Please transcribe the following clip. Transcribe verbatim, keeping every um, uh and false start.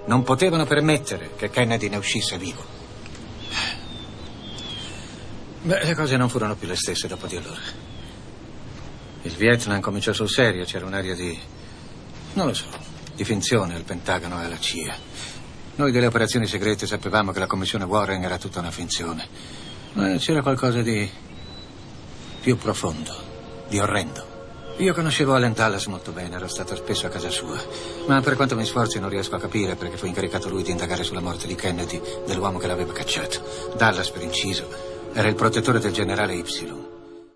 Non potevano permettere che Kennedy ne uscisse vivo. Beh, le cose non furono più le stesse dopo di allora. Il Vietnam cominciò sul serio, c'era un'aria di... non lo so, di finzione al Pentagono e alla C I A. Noi delle operazioni segrete sapevamo che la commissione Warren era tutta una finzione. Ma c'era qualcosa di più profondo, di orrendo. Io conoscevo Allen Dulles molto bene, ero stato spesso a casa sua. Ma per quanto mi sforzi non riesco a capire perché fu incaricato lui di indagare sulla morte di Kennedy, dell'uomo che l'aveva cacciato. Dulles, per inciso, era il protettore del generale Y.